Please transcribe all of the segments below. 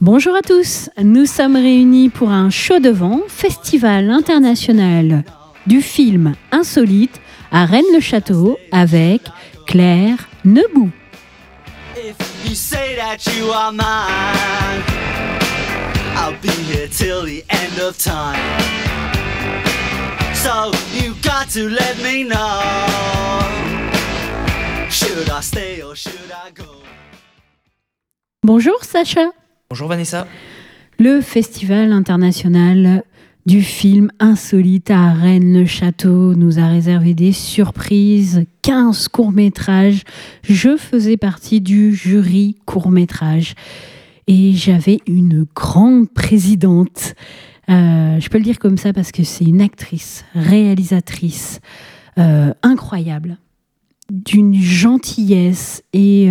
Bonjour à tous, nous sommes réunis pour un show de vent, festival international du film insolite à Rennes-le-Château avec Claire Nebout. Bonjour Sacha. Bonjour Vanessa. Le festival international du film insolite à Rennes-le-Château nous a réservé des surprises, 15 courts-métrages. Je faisais partie du jury court-métrage et j'avais une grande présidente. Je peux le dire comme ça parce que c'est une actrice, réalisatrice incroyable, d'une gentillesse et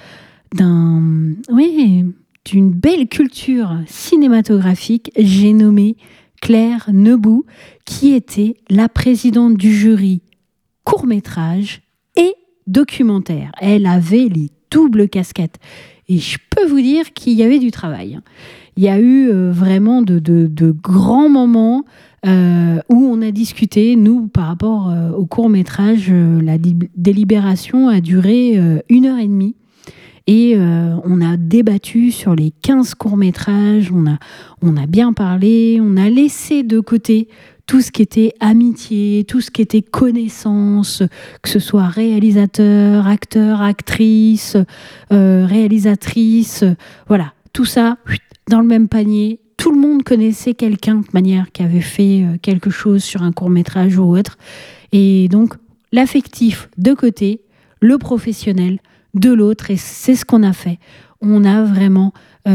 d'une belle culture cinématographique. J'ai nommé Claire Nebout, qui était la présidente du jury court-métrage et documentaire. Elle avait les doubles casquettes. Et je peux vous dire qu'il y avait du travail. Il y a eu vraiment de grands moments où on a discuté. Nous, par rapport au court-métrage, la délibération a duré 1h30. Et on a débattu sur les 15 courts-métrages, on a bien parlé, on a laissé de côté tout ce qui était amitié, tout ce qui était connaissance, que ce soit réalisateur, acteur, actrice, réalisatrice, voilà, tout ça dans le même panier. Tout le monde connaissait quelqu'un de manière qui avait fait quelque chose sur un court-métrage ou autre. Et donc, l'affectif de côté, le professionnel de l'autre, et c'est ce qu'on a fait. On a vraiment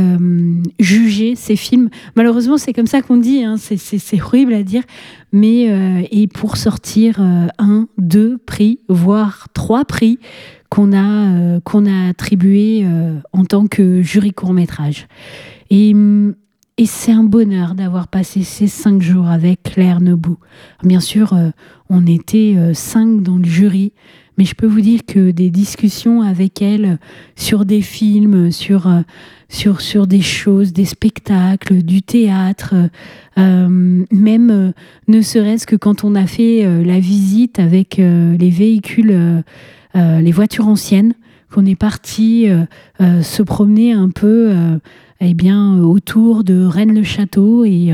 jugé ces films. Malheureusement, c'est comme ça qu'on dit, hein. C'est horrible à dire, mais et pour sortir 1, 2 prix, voire 3 prix qu'on a attribués en tant que jury court-métrage. Et c'est un bonheur d'avoir passé ces 5 jours avec Claire Nebout. Bien sûr, on était 5 dans le jury, mais je peux vous dire que des discussions avec elle sur des films, sur des choses, des spectacles, du théâtre, même ne serait-ce que quand on a fait la visite avec les véhicules, les voitures anciennes, qu'on est parti se promener un peu autour de Rennes-le-Château et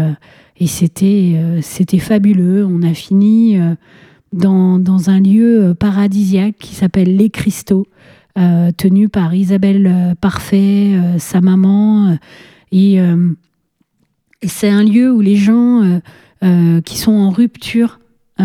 c'était fabuleux. On a fini dans un lieu paradisiaque qui s'appelle Les Cristaux, tenu par Isabelle Parfait, sa maman. Et c'est un lieu où les gens qui sont en rupture,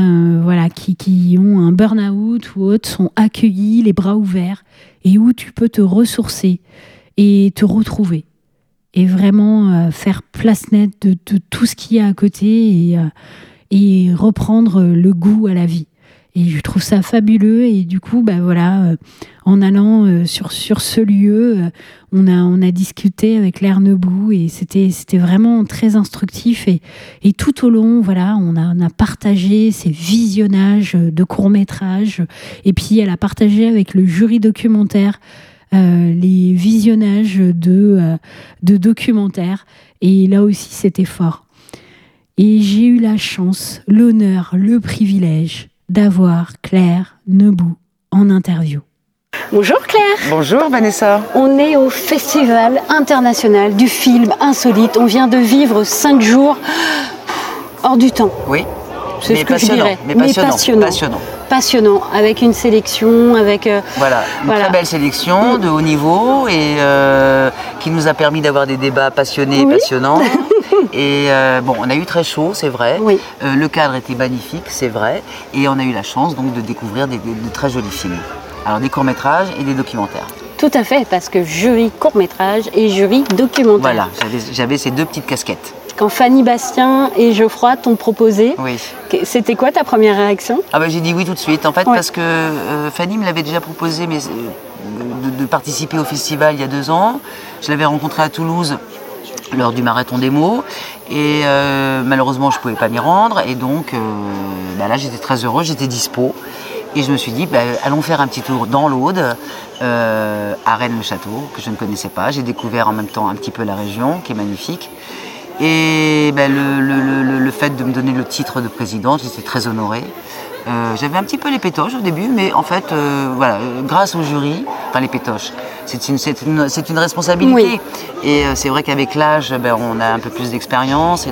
qui ont un burn-out ou autre, sont accueillis, les bras ouverts, et où tu peux te ressourcer et te retrouver. Et vraiment faire place nette de tout ce qu'il y a à côté et reprendre le goût à la vie. Et je trouve ça fabuleux. Et du coup, en allant sur ce lieu, on a discuté avec Claire Nebout et c'était vraiment très instructif. Et tout au long, on a partagé ces visionnages de courts-métrages. Et puis, elle a partagé avec le jury documentaire les visionnages de documentaires. Et là aussi, c'était fort. Et j'ai eu la chance, l'honneur, le privilège d'avoir Claire Nebout en interview. Bonjour Claire. Bonjour Vanessa. On est au Festival international du film insolite. On vient de vivre 5 jours hors du temps. Oui. C'est ce que je dirais. Mais passionnant, avec une sélection, avec... Très belle sélection de haut niveau et qui nous a permis d'avoir des débats passionnés et passionnants. Et on a eu très chaud, c'est vrai. Oui. Le cadre était magnifique, c'est vrai. Et on a eu la chance donc de découvrir de très jolis films. Alors des courts-métrages et des documentaires. Tout à fait, parce que jury court-métrage et jury documentaire. Voilà, j'avais ces 2 petites casquettes. Quand Fanny Bastien et Geoffroy t'ont proposé, oui. C'était quoi ta première réaction ? J'ai dit oui tout de suite, en fait, parce que Fanny me l'avait déjà proposé de participer au festival il y a 2 ans. Je l'avais rencontrée à Toulouse lors du marathon des mots et malheureusement je ne pouvais pas m'y rendre et donc là j'étais très heureuse, j'étais dispo Et je me suis dit, allons faire un petit tour dans l'Aude, à Rennes-le-Château, que je ne connaissais pas. J'ai découvert en même temps un petit peu la région, qui est magnifique. Et le fait de me donner le titre de présidente, j'étais très honorée. J'avais un petit peu les pétoches au début, mais en fait, grâce au jury, enfin les pétoches, c'est une responsabilité. Oui. Et c'est vrai qu'avec l'âge, on a un peu plus d'expérience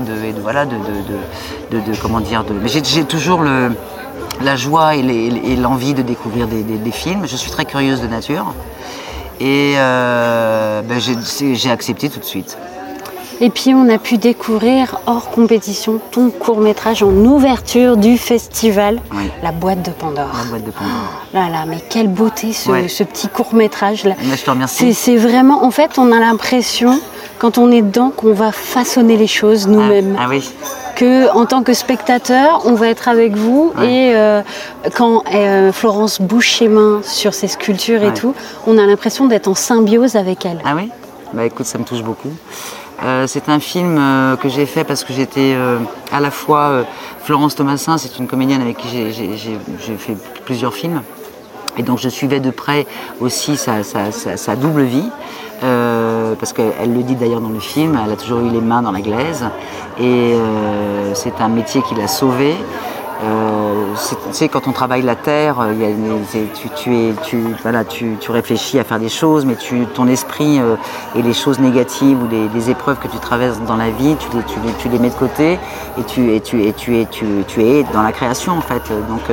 mais j'ai toujours la joie et l'envie de découvrir des films. Je suis très curieuse de nature et j'ai accepté tout de suite. Et puis on a pu découvrir hors compétition ton court-métrage en ouverture du festival, oui. La boîte de Pandore. La boîte de Pandore. Là, mais quelle beauté ce petit court-métrage là. Je te remercie. C'est vraiment, en fait, on a l'impression quand on est dedans qu'on va façonner les choses nous-mêmes. Ah oui. Que en tant que spectateur, on va être avec vous et quand Florence bouge ses mains sur ses sculptures et tout, on a l'impression d'être en symbiose avec elle. Ah oui ? Écoute, ça me touche beaucoup. C'est un film que j'ai fait parce que j'étais à la fois Florence Thomassin, c'est une comédienne avec qui j'ai fait plusieurs films, et donc je suivais de près aussi sa double vie, parce qu'elle le dit d'ailleurs dans le film, elle a toujours eu les mains dans la glaise, et c'est un métier qui l'a sauvée. Tu sais, quand on travaille la terre, tu réfléchis à faire des choses, mais ton esprit et les choses négatives ou les épreuves que tu traverses dans la vie, tu les mets de côté et tu es dans la création en fait.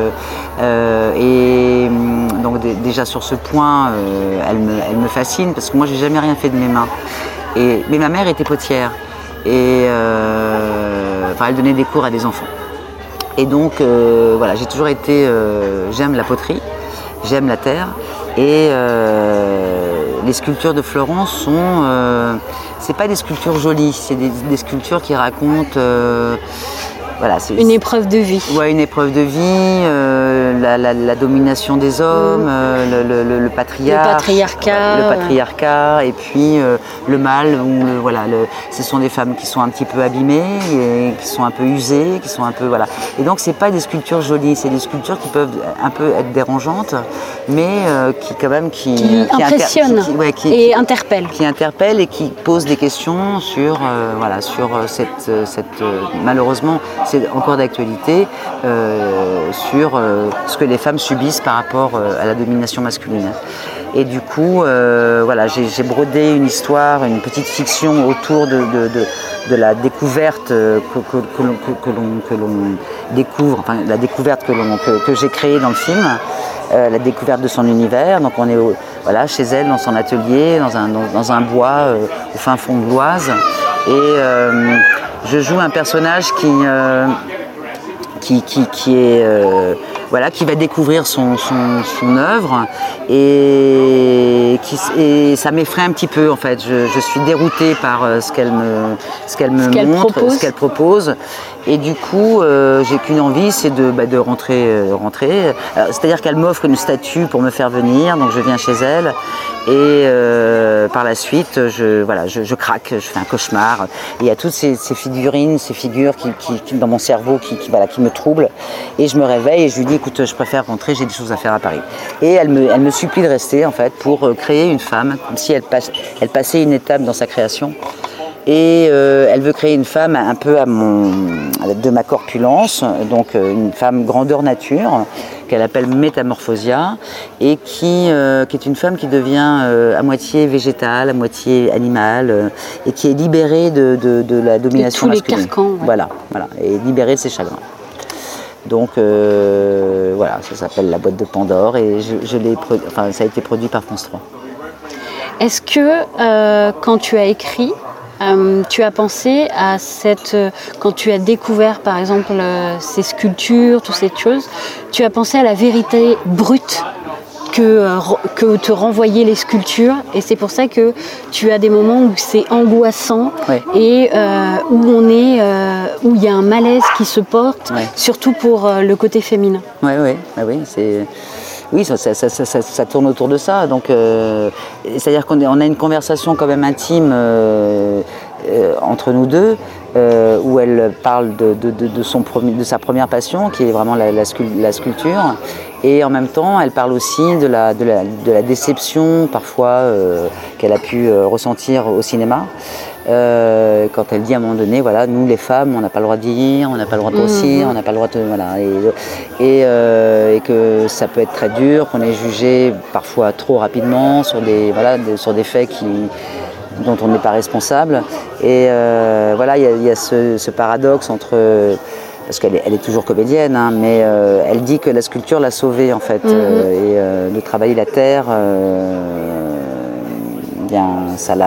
Donc déjà sur ce point, elle me fascine parce que moi j'ai jamais rien fait de mes mains. Mais ma mère était potière et elle donnait des cours à des enfants. Et donc, j'ai toujours été... j'aime la poterie, j'aime la terre. Et les sculptures de Florence sont... c'est pas des sculptures jolies, c'est des sculptures qui racontent... c'est une épreuve de vie. Ouais, une épreuve de vie, la domination des hommes, le patriarcat, et puis le mal, ce sont des femmes qui sont un petit peu abîmées, et qui sont un peu usées, qui sont un peu Et donc c'est pas des sculptures jolies, c'est des sculptures qui peuvent un peu être dérangeantes, mais qui quand même qui impressionnent et interpellent. Qui interpellent et qui posent des questions sur cette malheureusement. C'est encore d'actualité sur ce que les femmes subissent par rapport à la domination masculine. Et du coup, j'ai brodé une histoire, une petite fiction autour de la découverte que l'on découvre, enfin la découverte que j'ai créée dans le film, la découverte de son univers. Donc on est chez elle, dans son atelier, dans un bois au fin fond de l'Oise. Et je joue un personnage qui va découvrir son œuvre et ça m'effraie un petit peu en fait. Je suis déroutée par ce qu'elle me montre, ce qu'elle propose. Et du coup, j'ai qu'une envie, c'est de rentrer. C'est-à-dire qu'elle m'offre une statue pour me faire venir, donc je viens chez elle. Et par la suite, je craque, je fais un cauchemar. Et il y a toutes ces figurines, ces figures qui dans mon cerveau qui me troublent. Et je me réveille et je lui dis, écoute, je préfère rentrer, j'ai des choses à faire à Paris. Et elle me supplie de rester en fait pour créer une femme, comme si elle passait une étape dans sa création. Et elle veut créer une femme un peu de ma corpulence, donc une femme grandeur nature, qu'elle appelle Métamorphosia, et qui est une femme qui devient à moitié végétale, à moitié animale, et qui est libérée de la domination masculine. Les carcans, ouais. Voilà, et libérée de ses chagrins. Donc ça s'appelle La boîte de Pandore, et ça a été produit par France 3. Est-ce que quand tu as écrit, tu as pensé à quand tu as découvert par exemple ces sculptures, toutes ces choses, tu as pensé à la vérité brute que te renvoyaient les sculptures, et c'est pour ça que tu as des moments où c'est angoissant, ouais. Et où il y a un malaise qui se porte, ouais. Surtout pour le côté féminin. Oui, c'est... Oui, ça tourne autour de ça. Donc, c'est-à-dire qu'on a une conversation quand même intime entre nous deux. où elle parle de sa première passion, qui est vraiment la sculpture. Et en même temps, elle parle aussi de la déception parfois qu'elle a pu ressentir au cinéma. Quand elle dit à un moment donné, voilà, nous les femmes, on n'a pas le droit de vieillir, on n'a pas le droit de grossir, on n'a pas le droit de... Voilà, et que ça peut être très dur, qu'on est jugé parfois trop rapidement sur des faits dont on n'est pas responsable. Et voilà, il y a ce paradoxe entre... parce qu'elle est toujours comédienne, hein, mais elle dit que la sculpture l'a sauvée en fait, et de travailler la terre, bien, ça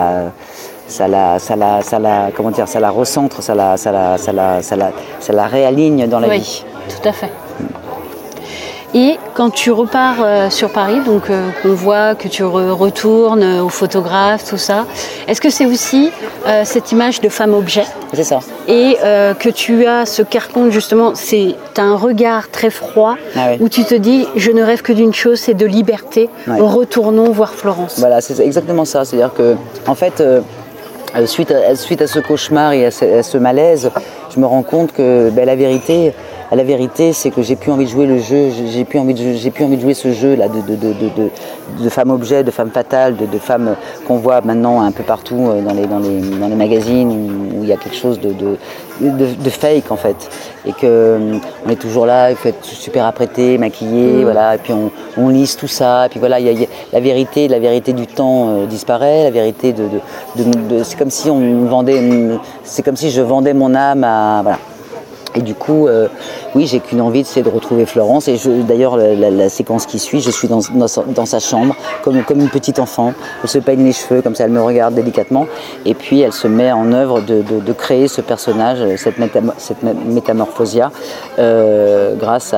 la recentre, ça la réaligne dans la vie. Tout à fait. Et quand tu repars sur Paris, donc qu'on voit que tu retournes aux photographes, tout ça, est-ce que c'est aussi cette image de femme-objet ? C'est ça. Et que tu as ce carcan, justement, tu as un regard très froid, où tu te dis, je ne rêve que d'une chose, c'est de liberté, retournons voir Florence. Voilà, c'est exactement ça. C'est-à-dire que, en fait, suite à ce cauchemar et à ce malaise, je me rends compte que la vérité, c'est que j'ai plus envie de jouer le jeu, j'ai plus envie de jouer ce jeu là de femme objet, de femme fatale, de femme qu'on voit maintenant un peu partout dans les magazines où il y a quelque chose de fake en fait, et que on est toujours là, il faut être super apprêté, maquillé, voilà, et puis on lisse tout ça, et puis voilà, il y a la vérité du temps disparaît, la vérité c'est comme si je vendais mon âme à voilà. Et du coup, oui, j'ai qu'une envie, c'est de retrouver Florence. Et d'ailleurs, la séquence qui suit, je suis dans sa chambre, comme une petite enfant. Elle se peigne les cheveux, comme ça, elle me regarde délicatement. Et puis, elle se met en œuvre de créer ce personnage, cette métamorphosia, grâce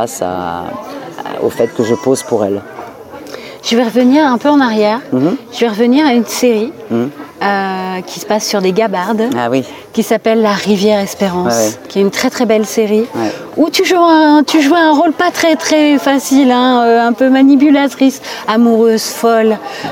au fait que je pose pour elle. Je vais revenir un peu en arrière. Je vais revenir à une série qui se passe sur des gabardes, qui s'appelle La Rivière Espérance, qui est une très très belle série, où tu jouais un rôle pas très très facile, un peu manipulatrice, amoureuse, folle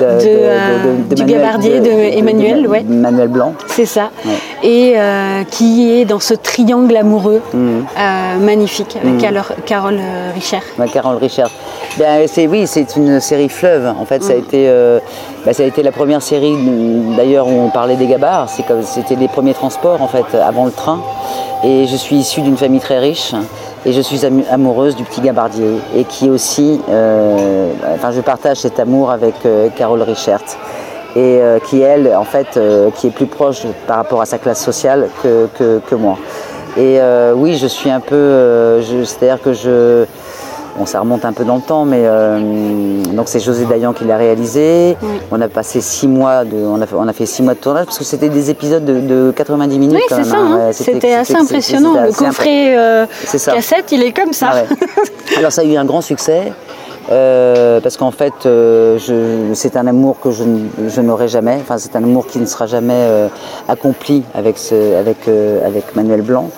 du gabardier Emmanuel. Manuel Blanc. C'est ça. Et qui est dans ce triangle amoureux magnifique avec Carole Richert. Carole Richert. C'est une série fleuve. En fait, ça a été la première série d'ailleurs où on parlait des gabards. C'était les premiers transports en fait avant le train. Et je suis issue d'une famille très riche et je suis amoureuse du petit gabardier et qui aussi, je partage cet amour avec Carole Richert et qui elle en fait qui est plus proche par rapport à sa classe sociale que moi. Et oui, je suis un peu, c'est-à-dire que ça remonte un peu dans le temps, mais donc c'est José Dayan qui l'a réalisé. On a passé 6 mois on a fait 6 mois de tournage parce que c'était des épisodes de 90 minutes. Oui, c'est ça. C'était assez impressionnant. Le coffret cassette, il est comme ça. Alors ça a eu un grand succès. Parce qu'en fait, c'est un amour que je n'aurai jamais. Enfin, c'est un amour qui ne sera jamais accompli avec Manuel Blanc.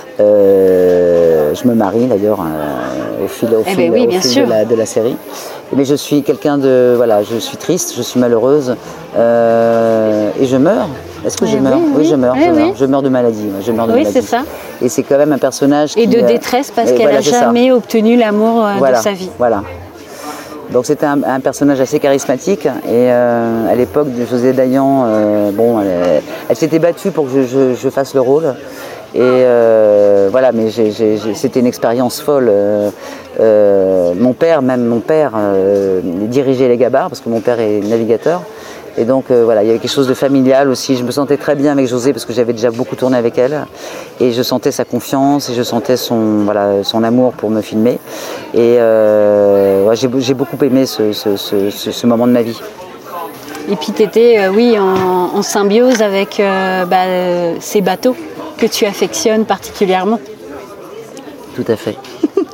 Je me marie d'ailleurs au fil de la série. Mais je suis quelqu'un je suis triste, je suis malheureuse et je meurs. Est-ce que je meurs ? Oui, je meurs. Je meurs de maladie. C'est ça. Et c'est quand même un personnage de détresse parce qu'elle n'a jamais obtenu l'amour de sa vie. Voilà. Donc c'était un personnage assez charismatique et à l'époque de José Dayan, elle s'était battue pour que je fasse le rôle. Et mais c'était une expérience folle. Mon père dirigeait les gabards parce que mon père est navigateur. Et donc il y avait quelque chose de familial aussi. Je me sentais très bien avec José parce que j'avais déjà beaucoup tourné avec elle. Et je sentais sa confiance et je sentais son amour pour me filmer. Et j'ai beaucoup aimé ce moment de ma vie. Et puis tu étais en symbiose avec ces bateaux que tu affectionnes particulièrement. Tout à fait.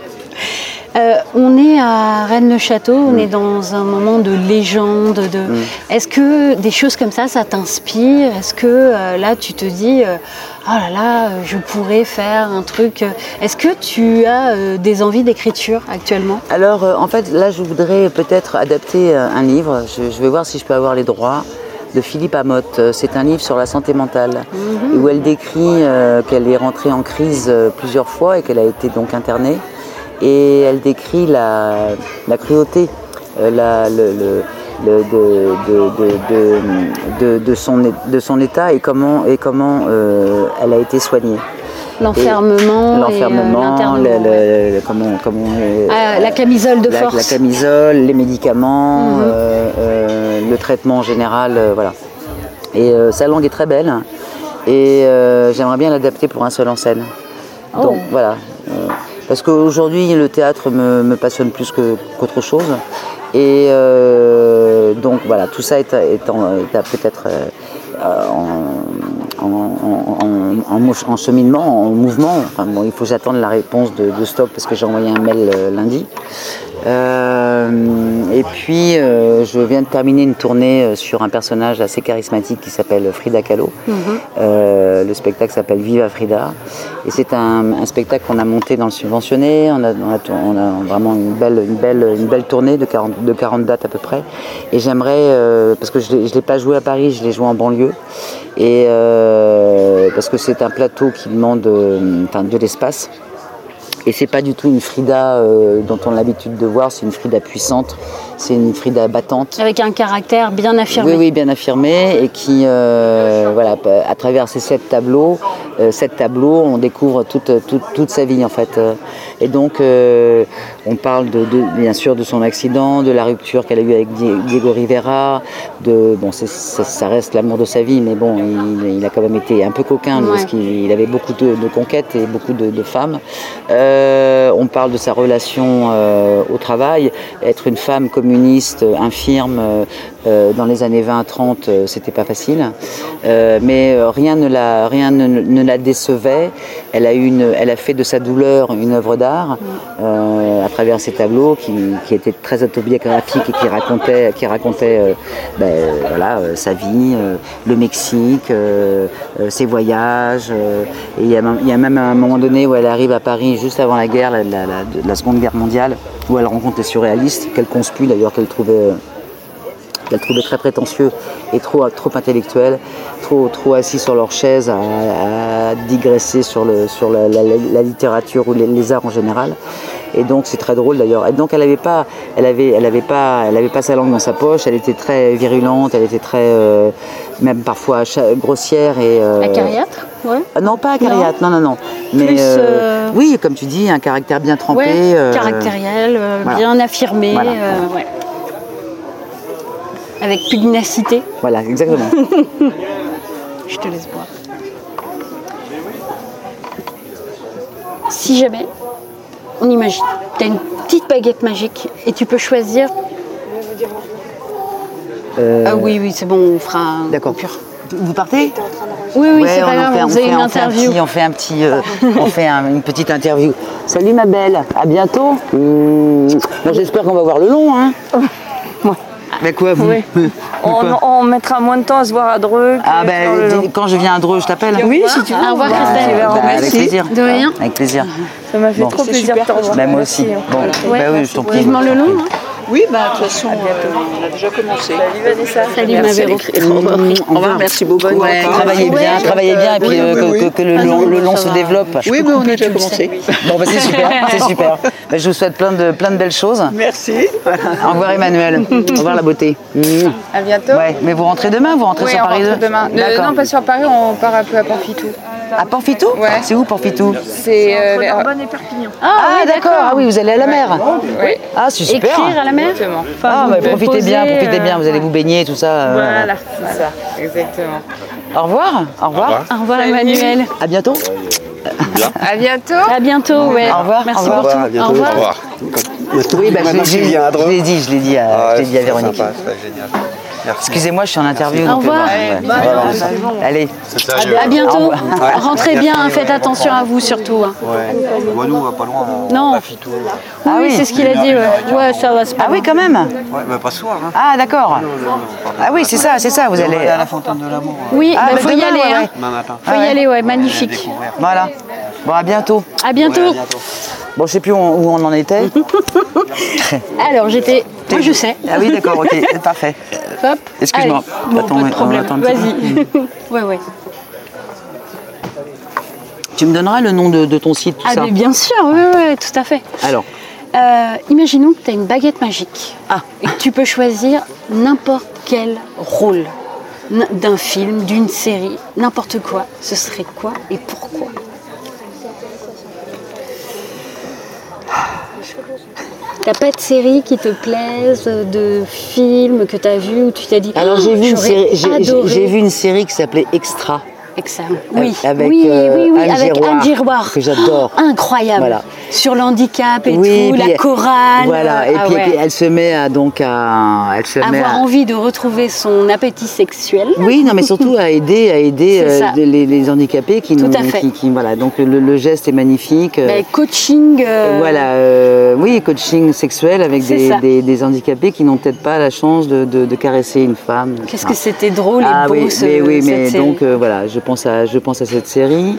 On est à Rennes-le-Château, on est dans un moment de légende. Est-ce que des choses comme ça t'inspire ? Est-ce que là tu te dis oh là là, je pourrais faire un truc. Est-ce que tu as des envies d'écriture actuellement ? Alors en fait là je voudrais peut-être adapter un livre. Je vais voir si je peux avoir les droits. de Philippe Amotte. C'est un livre sur la santé mentale, où elle décrit qu'elle est rentrée en crise plusieurs fois et qu'elle a été donc internée. Et elle décrit la cruauté, de son état et comment elle a été soignée. L'enfermement, la camisole de force. La camisole, les médicaments, le traitement en général, voilà. Et sa langue est très belle et j'aimerais bien l'adapter pour un seul en scène. Donc voilà, parce qu'aujourd'hui le théâtre me passionne plus qu'autre chose. Et donc voilà, tout ça est peut-être en cheminement, en mouvement. Enfin, bon, il faut que j'attende la réponse de Stock parce que j'ai envoyé un mail lundi. Et puis je viens de terminer une tournée sur un personnage assez charismatique qui s'appelle Frida Kahlo. Le spectacle s'appelle Viva Frida et c'est un spectacle qu'on a monté dans le subventionné. On a vraiment une belle tournée de 40 dates à peu près et j'aimerais parce que je l'ai pas joué à Paris, je l'ai joué en banlieue et parce que c'est un plateau qui demande de l'espace. Et c'est pas du tout une Frida dont on a l'habitude de voir, c'est une Frida puissante, c'est une Frida battante. Avec un caractère bien affirmé. Oui, bien affirmé, et qui, voilà, à travers ces 7 tableaux, on découvre toute sa vie en fait. Et donc, on parle bien sûr de son accident, de la rupture qu'elle a eue avec Diego Rivera, ça reste l'amour de sa vie, mais bon, il a quand même été un peu coquin, parce qu'il avait beaucoup de conquêtes et beaucoup de femmes. On parle de sa relation au travail. Être une femme communiste, infirme, dans les années 20-30, c'était pas facile. Mais rien ne la décevait. Elle a fait de sa douleur une œuvre d'art à travers ses tableaux qui étaient très autobiographiques et qui racontaient sa vie, le Mexique, ses voyages. Et il y a même un moment donné où elle arrive à Paris juste avant la guerre, la Seconde Guerre mondiale, où elle rencontre les surréalistes, qu'elle conspue d'ailleurs, qu'elle trouvait très prétentieux et trop intellectuels, trop assis sur leur chaise à digresser sur la littérature ou les arts en général. Et donc c'est très drôle d'ailleurs. Et donc elle avait pas sa langue dans sa poche. Elle était très virulente. Elle était très même parfois grossière et. Acariâtre, ouais. Non, pas acariâtre. Non. Mais plus, oui, comme tu dis, un caractère bien trempé. Ouais, caractériel, voilà. Bien affirmé. Voilà. Ouais. Avec pugnacité. Voilà, exactement. Je te laisse boire. Si jamais, on imagine, tu as une petite baguette magique et tu peux choisir. Ah oui, c'est bon, on fera un. D'accord. Vous partez ? Oui, c'est pas grave, on fait une interview. On fait une petite interview. Salut ma belle, à bientôt. J'espère qu'on va voir le long, hein. Ouais. Mais quoi, vous? Oui. On mettra moins de temps à se voir à Dreux. Quand je viens à Dreux, je t'appelle. Oui, si tu veux. Au revoir, Christelle. Avec plaisir. De rien. Avec plaisir. Ça m'a fait trop plaisir de te revoir. Moi aussi. Bon, oui, je t'en prie. Vivement le long. Oui, de toute façon, on a déjà commencé. Salut Vanessa. Salut ma Véro. Au revoir, merci beaucoup. Ouais, travaillez bien et puis que le long se développe. Oui, mais on a déjà commencé. Bon, c'est super. Je vous souhaite plein de belles choses. Merci. Au revoir Emmanuel. Au revoir la beauté. À bientôt. Ouais, mais vous rentrez demain, sur Paris 2 demain. Non, pas sur Paris, on part un peu à Portfitou. À Portfitou? Ouais. C'est où Portfitou? C'est Narbonne et Perpignan. Ah, d'accord. Ah oui, vous allez à la mer. Oui. Ah, c'est super. Écrire à la mer. Exactement. Profitez bien, vous allez vous baigner, tout ça. Voilà, c'est ça, exactement. Au revoir. Au revoir Emmanuel. À bientôt. À bientôt. À bientôt, ouais. Au revoir. Merci Au revoir. pour tout. À bientôt. Au revoir. Au revoir. Oui, je l'ai dit à Véronique. Sympa, c'est génial. Merci. Excusez-moi, je suis en interview. Au donc, revoir. Allez. C'est sérieux. À bientôt. Ouais. Rentrez bien, faites attention à vous surtout. Ouais. Bon, nous, on va pas loin. Non. On va Fitou. Oui, c'est ce qu'il a dit. Ouais, ça va se passer. Ah oui, quand même. Ouais, mais pas ce soir. Hein. Ah, d'accord. Ah oui, c'est ça, vous On va allez. aller à la fontaine de l'amour. Oui, Ah, faut y demain, aller. ouais, Hein. ouais. Demain matin. Faut y aller, ouais, magnifique. Découvrir. Voilà. Bon, à bientôt. À bientôt. Ouais, à bientôt. Bon, je sais plus où on en était. Alors, moi je sais. Ah oui, d'accord, ok, parfait. Hop. Excuse-moi. Allez. Bon, pas de problème. attends un petit Vas-y. Ouais. Tu me donneras le nom de ton site, tout ça. Mais bien sûr, oui, tout à fait. Alors. Imaginons que tu as une baguette magique et que tu peux choisir n'importe quel rôle d'un film, d'une série, n'importe quoi. Ce serait quoi et pourquoi? T'as pas de série qui te plaise, de film que t'as vu où tu t'es dit... Alors j'ai vu une série qui s'appelait Extra. Excellent. Oui, avec Anne Giroir. Que j'adore. Incroyable. Voilà. Sur l'handicap et tout, la chorale. Voilà, et puis elle se met à avoir envie de retrouver son appétit sexuel. Oui, non, mais surtout à aider les handicapés qui tout à fait. Voilà, donc le geste est magnifique. Coaching. Oui, coaching sexuel avec des handicapés qui n'ont peut-être pas la chance de caresser une femme. Qu'est-ce que c'était drôle et beau cette série. Donc voilà, je pense à cette série.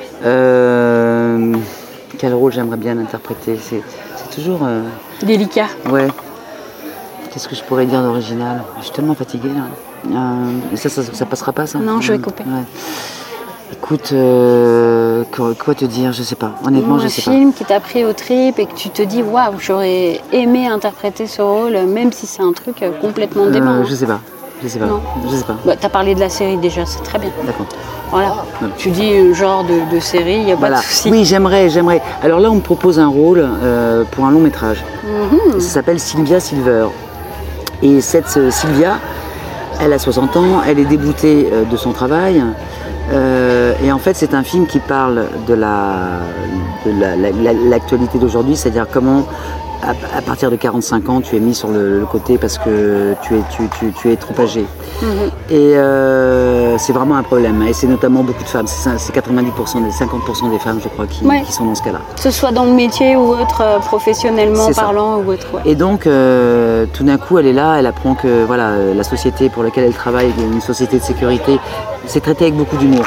Quel rôle j'aimerais bien interpréter? C'est toujours... délicat. Ouais. Qu'est-ce que je pourrais dire d'original? Je suis tellement fatiguée là. Ça passera pas ça? Non, je vais couper. Ouais. Écoute, quoi te dire? Je sais pas. Honnêtement, je sais pas. Un film qui t'a pris aux tripes et que tu te dis waouh, j'aurais aimé interpréter ce rôle, même si c'est un truc complètement dément. Je sais pas. Non. Je sais pas. T'as parlé de la série déjà, c'est très bien. D'accord. Voilà. Ouais. Tu dis genre de série, il n'y a pas de souci. Oui, j'aimerais. Alors là, on me propose un rôle pour un long métrage. Ça s'appelle Sylvia Silver. Et cette Sylvia, elle a 60 ans, elle est déboutée de son travail. Et en fait, c'est un film qui parle de l'actualité d'aujourd'hui, c'est-à-dire comment, à partir de 45 ans, tu es mis sur le côté parce que tu es trop âgé. Et c'est vraiment un problème. Et c'est notamment beaucoup de femmes. C'est 90%, 50% des femmes, je crois, qui sont dans ce cas-là. Que ce soit dans le métier ou autre, professionnellement parlant ou autre. Ouais. Et donc, tout d'un coup, elle est là, elle apprend que la société pour laquelle elle travaille, une société de sécurité, c'est traité avec beaucoup d'humour.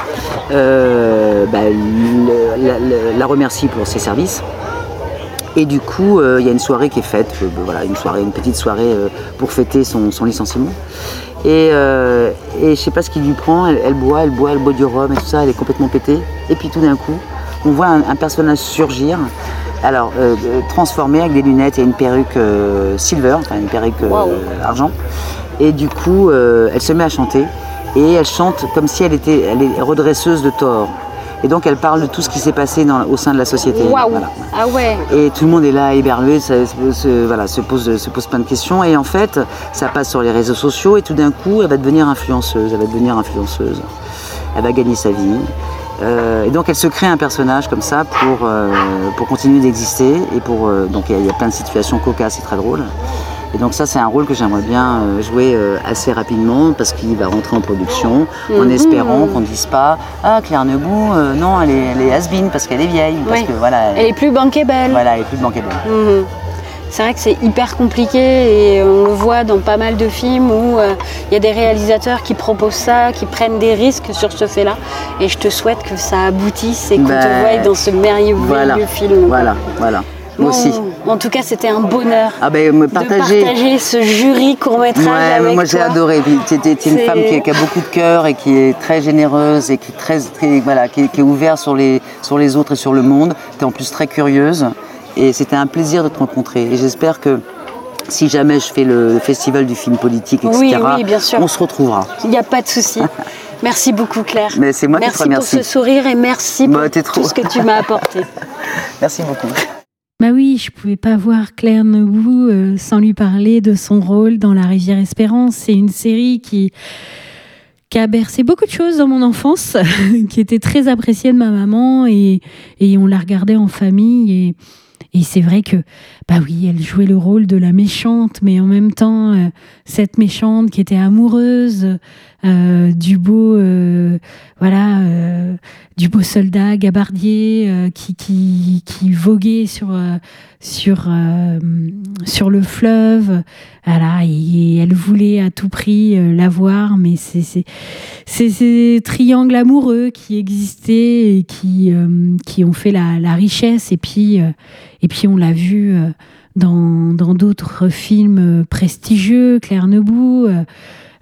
La remercie pour ses services. Et du coup, il y a une soirée qui est faite, une petite soirée pour fêter son licenciement. Et je sais pas ce qui lui prend, elle boit du rhum et tout ça, elle est complètement pétée. Et puis tout d'un coup, on voit un personnage surgir, alors transformé avec des lunettes et une perruque silver, enfin une perruque argent. Et du coup, elle se met à chanter et elle chante comme si elle est redresseuse de tort. Et donc elle parle de tout ce qui s'est passé au sein de la société. Waouh. Voilà. Ah ouais. Et tout le monde est là éberlué, se pose plein de questions. Et en fait, ça passe sur les réseaux sociaux et tout d'un coup, elle va devenir influenceuse. Elle va gagner sa vie. Et donc elle se crée un personnage comme ça pour continuer d'exister. Et donc il y a plein de situations cocasses et très drôles. Et donc ça, c'est un rôle que j'aimerais bien jouer assez rapidement parce qu'il va rentrer en production en espérant qu'on ne dise pas « Ah, Claire Nebou, non, elle est has-been parce qu'elle est vieille. » Parce que, elle est plus bankable. Voilà, elle est plus bankable. C'est vrai que c'est hyper compliqué et on le voit dans pas mal de films où il y a des réalisateurs qui proposent ça, qui prennent des risques sur ce fait-là. Et je te souhaite que ça aboutisse et qu'on te voie dans ce merveilleux film. Voilà. Moi aussi. En tout cas, c'était un bonheur de partager ce jury court-métrage avec moi, toi. j'ai adoré. Tu es une femme qui a beaucoup de cœur et qui est très généreuse et qui est ouverte sur les autres et sur le monde. Tu es en plus très curieuse. Et c'était un plaisir de te rencontrer. Et j'espère que si jamais je fais le festival du film politique, etc., bien sûr. On se retrouvera. Il n'y a pas de souci. Merci beaucoup, Claire. Mais c'est moi qui te remercie. Merci pour ce sourire et merci pour tout ce que tu m'as apporté. Merci beaucoup. Bah oui, je pouvais pas voir Claire Nebou sans lui parler de son rôle dans La Rivière Espérance. C'est une série qui a bercé beaucoup de choses dans mon enfance, qui était très appréciée de ma maman et on la regardait en famille et c'est vrai que, elle jouait le rôle de la méchante, mais en même temps, cette méchante qui était amoureuse du beau soldat gabardier qui voguait sur le fleuve. Voilà, et elle voulait à tout prix l'avoir, mais c'est ces triangles amoureux qui existaient et qui ont fait la richesse. Et puis on l'a vu dans d'autres films prestigieux, Claire Nebou.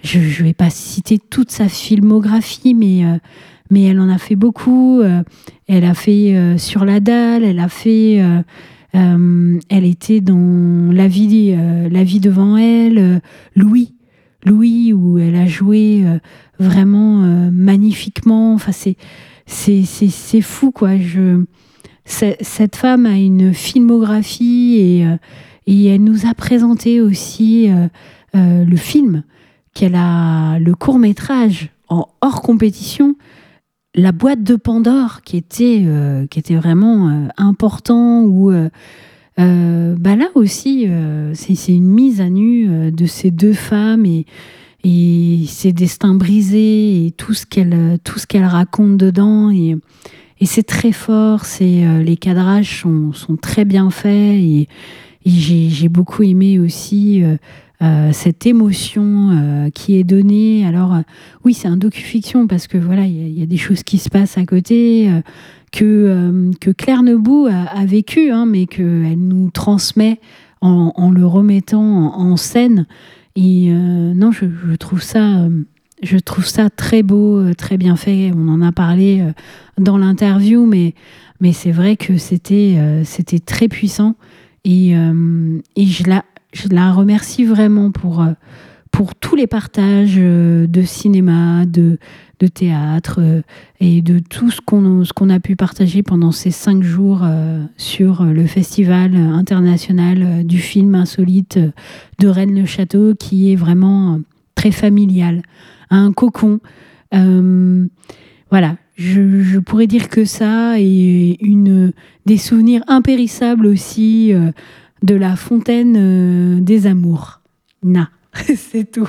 je vais pas citer toute sa filmographie, mais elle en a fait beaucoup. Elle a fait Sur la dalle, elle a fait... elle était dans La vie devant elle, Louis, où elle a joué vraiment magnifiquement. Enfin, c'est fou, quoi. Cette femme a une filmographie et elle nous a présenté aussi le film le court-métrage en hors compétition, La boîte de Pandore, qui était vraiment important, où là aussi c'est une mise à nu de ces deux femmes et ses destins brisés et tout ce qu'elle raconte dedans, et c'est très fort. Les cadrages sont très bien faits, et j'ai beaucoup aimé aussi cette émotion qui est donnée. Alors oui, c'est un docu-fiction parce que voilà, il y a des choses qui se passent à côté que Claire Nebout a vécu, mais qu'elle nous transmet en le remettant en scène. Et non, je trouve ça très beau, très bien fait. On en a parlé dans l'interview, mais c'est vrai que c'était très puissant. Et je la remercie vraiment pour tous les partages de cinéma, de théâtre et de tout ce qu'on a pu partager pendant ces 5 jours sur le Festival international du film insolite de Rennes-le-Château, qui est vraiment très familial, un cocon. Voilà, je pourrais dire que ça, et des souvenirs impérissables aussi de la fontaine des amours. C'est tout.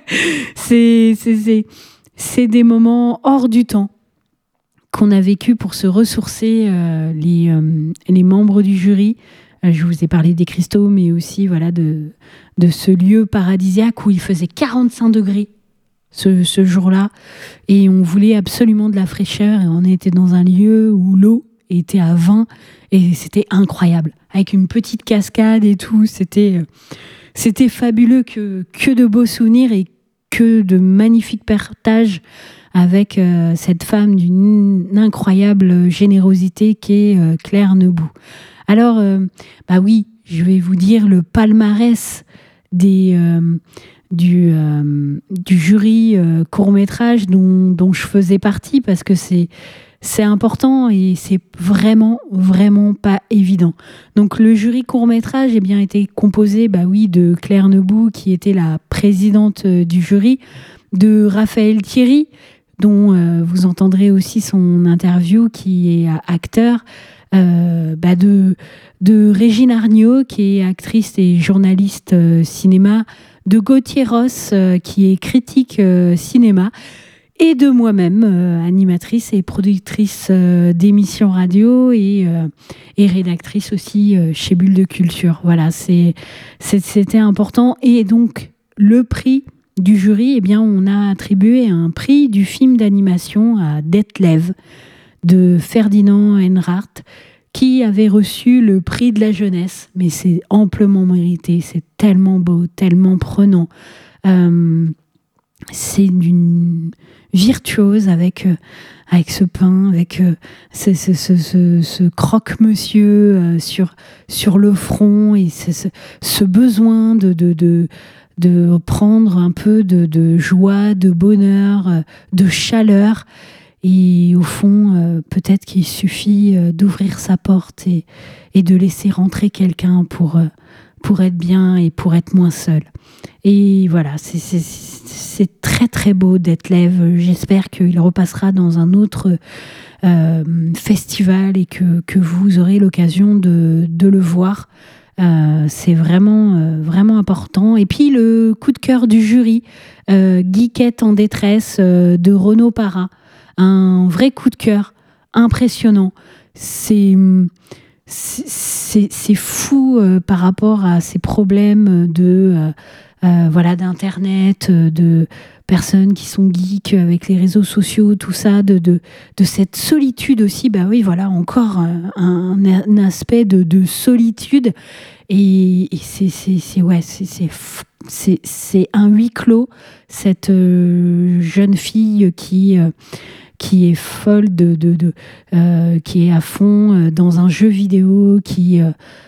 C'est des moments hors du temps qu'on a vécu pour se ressourcer, les membres du jury. Je vous ai parlé des cristaux, mais aussi voilà, de ce lieu paradisiaque où il faisait 45 degrés ce jour-là, et on voulait absolument de la fraîcheur, et on était dans un lieu où l'eau était à 20, et c'était incroyable, avec une petite cascade et tout. C'était fabuleux, que de beaux souvenirs et que de magnifiques partages avec cette femme d'une incroyable générosité qu'est Claire Nebout. Alors, oui, je vais vous dire le palmarès du jury court-métrage dont je faisais partie, parce que c'est important et c'est vraiment, vraiment pas évident. Donc le jury court-métrage était composé de Claire Nebout, qui était la présidente du jury, de Raphaël Thierry, dont vous entendrez aussi son interview, qui est acteur, de Régine Arnaud, qui est actrice et journaliste cinéma, de Gauthier Ross, qui est critique cinéma, et de moi-même, animatrice et productrice d'émissions radio et rédactrice aussi chez Bulle de Culture. Voilà, c'était important. Et donc, le prix du jury, on a attribué un prix du film d'animation à Detlev de Ferdinand Henrart, qui avait reçu le prix de la jeunesse. Mais c'est amplement mérité, c'est tellement beau, tellement prenant. C'est d'une virtuose avec ce pain, avec ce croque-monsieur sur le front, et ce besoin de prendre un peu de joie, de bonheur, de chaleur. Et au fond, peut-être qu'il suffit d'ouvrir sa porte et de laisser rentrer quelqu'un pour être bien et pour être moins seul. Et voilà, c'est très très beau Detlev. J'espère qu'il repassera dans un autre festival et que vous aurez l'occasion de le voir. C'est vraiment, vraiment important. Et puis le coup de cœur du jury, Guiquette en détresse de Renaud Para. Un vrai coup de cœur, impressionnant. C'est fou par rapport à ces problèmes d'internet, de personnes qui sont geeks avec les réseaux sociaux, tout ça, de cette solitude aussi. Encore un aspect de solitude. Et c'est un huis clos, cette jeune fille qui est folle, qui est à fond dans un jeu vidéo, qui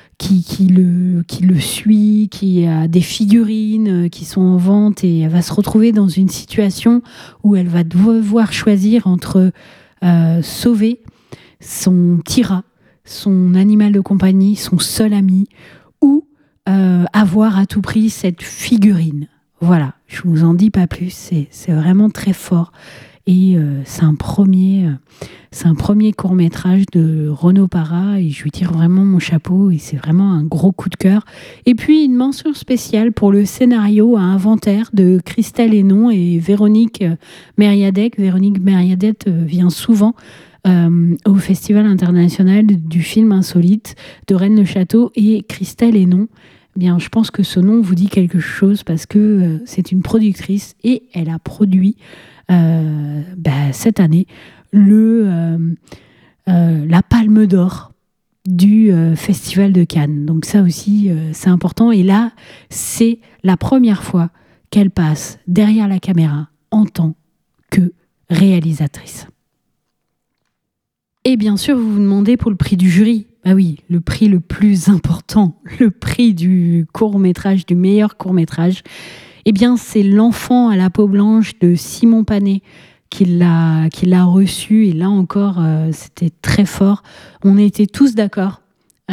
le suit, qui a des figurines qui sont en vente, et elle va se retrouver dans une situation où elle va devoir choisir entre sauver son petit rat, son animal de compagnie, son seul ami, ou avoir à tout prix cette figurine. Voilà, je vous en dis pas plus, c'est vraiment très fort. Et c'est un premier court-métrage de Renaud Para, et je lui tire vraiment mon chapeau, et c'est vraiment un gros coup de cœur. Et puis une mention spéciale pour le scénario à Inventaire de Christelle Hénon et Véronique Mériadec. Véronique Mériadec vient souvent au Festival international du film insolite de Rennes-le-Château, et Christelle Hénon, bien, je pense que ce nom vous dit quelque chose parce que c'est une productrice, et elle a produit cette année la Palme d'Or du Festival de Cannes. Donc ça aussi, c'est important. Et là, c'est la première fois qu'elle passe derrière la caméra en tant que réalisatrice. Et bien sûr, vous vous demandez pour le prix du jury. Ah oui, le prix le plus important, le prix du court-métrage, du meilleur court-métrage. Eh bien, c'est L'Enfant à la peau blanche de Simon Panet qui l'a reçu. Et là encore, c'était très fort. On était tous d'accord.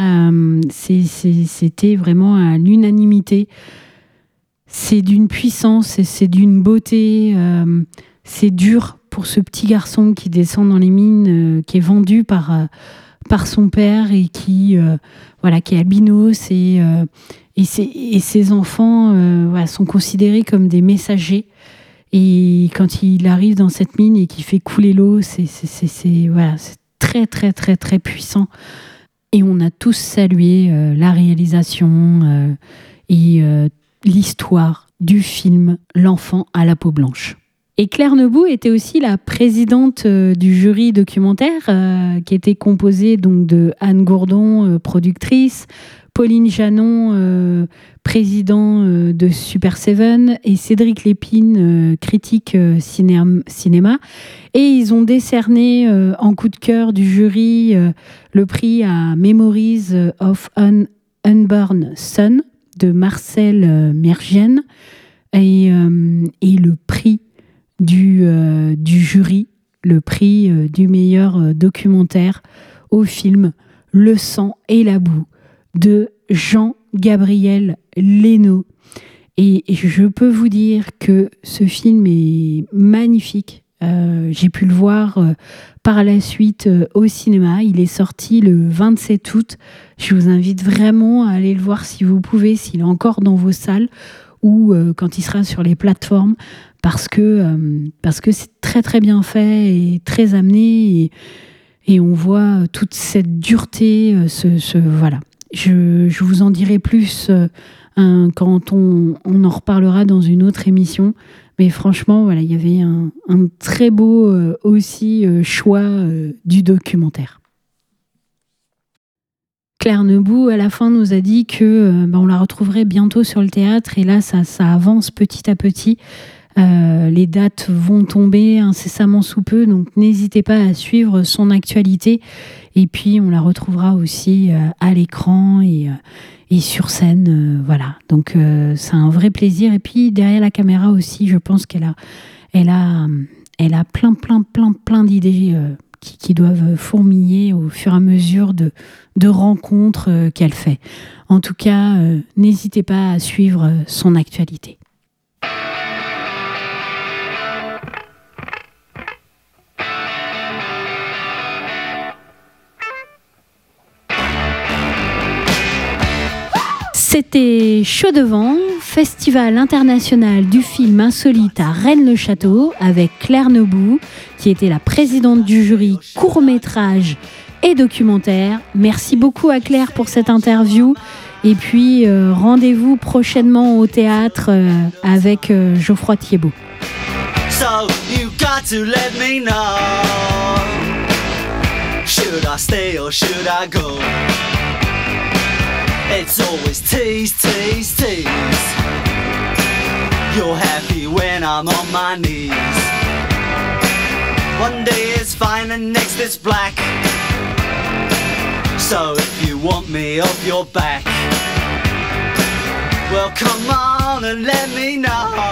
C'était vraiment à l'unanimité. C'est d'une puissance et c'est d'une beauté. C'est dur pour ce petit garçon qui descend dans les mines, qui est vendu par son père, et qui est albinos, et ses enfants sont considérés comme des messagers. Et quand il arrive dans cette mine et qu'il fait couler l'eau, c'est très très très très puissant. Et on a tous salué la réalisation et l'histoire du film L'Enfant à la peau blanche. Et Claire Nebout était aussi la présidente du jury documentaire, qui était composée donc de Anne Gourdon, productrice, Pauline Janon, président de Super Seven, et Cédric Lépine, critique cinéma. Et ils ont décerné en coup de cœur du jury le prix à Memories of an Unborn Son de Marcel Mergienne, et le prix du jury, le prix du meilleur documentaire au film Le sang et la boue de Jean-Gabriel Lénaud. Et je peux vous dire que ce film est magnifique. J'ai pu le voir par la suite au cinéma. Il est sorti le 27 août. Je vous invite vraiment à aller le voir si vous pouvez, s'il est encore dans vos salles, ou quand il sera sur les plateformes, parce que c'est très très bien fait et très amené, et on voit toute cette dureté. Voilà. Je vous en dirai plus quand on en reparlera dans une autre émission. Mais franchement, voilà, il y avait un très beau aussi choix du documentaire. Claire Nebout, à la fin, nous a dit que on la retrouverait bientôt sur le théâtre. Et là, ça avance petit à petit. Les dates vont tomber incessamment sous peu. Donc, n'hésitez pas à suivre son actualité. Et puis, on la retrouvera aussi à l'écran et sur scène. Voilà. Donc, c'est un vrai plaisir. Et puis, derrière la caméra aussi, je pense qu'elle a plein d'idées qui doivent fourmiller au fur et à mesure de rencontres qu'elle fait. En tout cas, n'hésitez pas à suivre son actualité. C'était Chaud Devant, Festival international du film insolite à Rennes-le-Château, avec Claire Nebout, qui était la présidente du jury court-métrage et documentaire. Merci beaucoup à Claire pour cette interview. Et puis, rendez-vous prochainement au théâtre avec Geoffroy Thiebaud. So you got to let me know. Should I stay or should I go? It's always tease, tease, tease. You're happy when I'm on my knees. One day it's fine and next it's black. So if you want me off your back, well come on and let me know.